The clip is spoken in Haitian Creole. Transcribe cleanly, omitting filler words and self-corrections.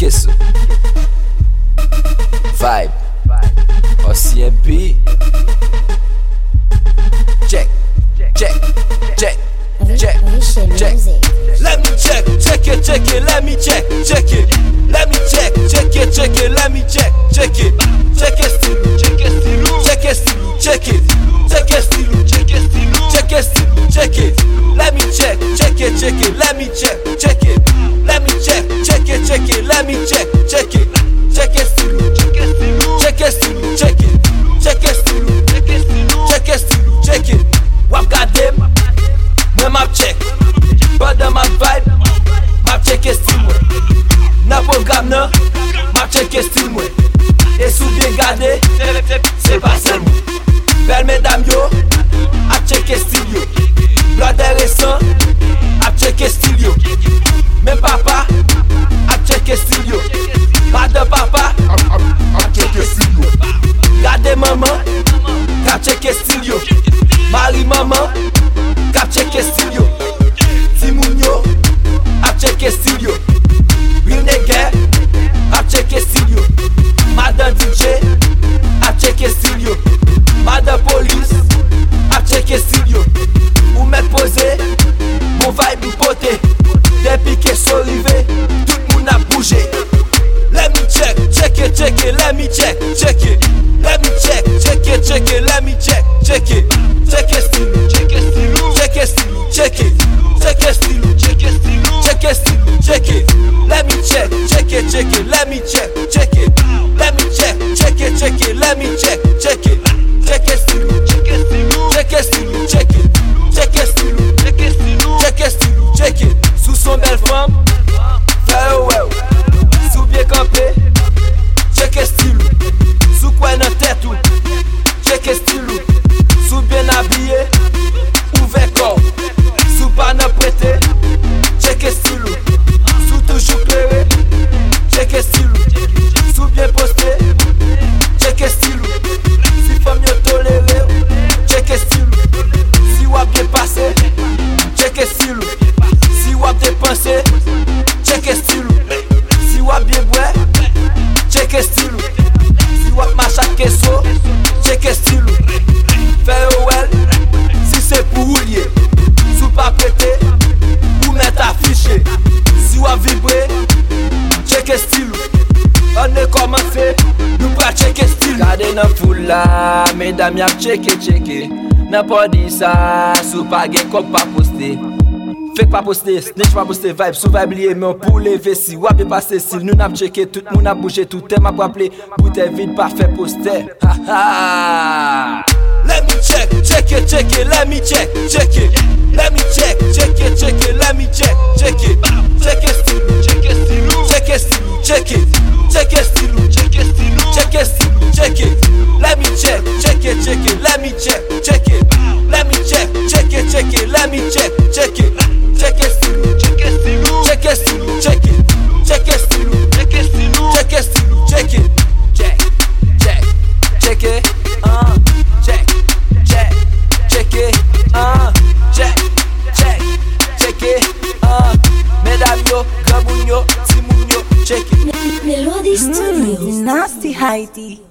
Kiss Vibe OCMP. Check. Let me check it, let me check it. Let me check it, let me check it. Check it still, check it still, check it still, check it. Check it still, check it still, check it still, check it. Let me check it, let me check it. Let me check it, let me check it. Check it still, check it still, check it still, check it. Check it still, check it still, check it still, check it. Wap gade mwen map check. Pendant ma vibe, map check it still mwen. Nan program nan, map check it still mwen. Et sou bien gade, c'est pas sel mwen. Belle mesdames yo, ap check it still yo. Blood récent, ap check it still yo. Même papa, ap check it still yo. Madame papa, ap check it still yo. Gade maman, kap check it still yo. Marie maman, kap check it still yo. Timoun yo, ap check it still yo. Real nigga, ap check it still yo. Madame DJ, ap check it still yo. Madame police, ap check it still yo. Ou met posé, mon vibe ou poté. Depuis que sont rivé, tout le monde a bougé. Let me check it, let me check it. Let me check it, let me check it. Check it still, check it still, check it still, check it. Check it still, check it still, check it still, check it. Let me check it, let me check it. Let me check it, let me check it. Check it still, check it still, check it still, check it. Check it still, check it still, check it still, check it. Sous son belle femme, farewell. Sous bien campé, check it still. Sous quoi dans tête ou, check it still. Sous bien habillé, ouvert corps. Sous pas n'a prêté, check it still. Sous toujours clairé, check it still. Sous bien posté, check it still. Si femme mieux toléré, check it still. Si wap bien passé, check it still. Si wap dépensé, check it still. Si wap bien boire, check it still. Si wap machin keso, check it still. Farewell, si c'est pour rouler. Sous pas prêté, ou mettre affiché. Si wap vibrer, check it still. On est commencé, nous pas check it still. Gardez nan foule là, mesdames y'a check it. N'a pas dit ça, sous pas gen comme pas posté. Fake pas posté, snitch pas posté, vibe sous vibe lié, mais pour lever si wap bien passé si nous n'a checké, tout le monde a bougé, tout est m'a rappelé, bouteille vide pas fait poster. Ha ha. Let me check it, let me check it. Let me check it, let me check it. Check it still, check it still, check it still, check it. Check it still, check it still, check it still, check it. Let me check it, let me check it. Let me check it, let me check it. Check it still, check it still, check it still, check it. Check it still, check it still, check it still, check it. Check it, check it, check it, check it, mesdames yo, grand moun yo, ti moun yo, check it. Melody Studio, Nasty Haiti.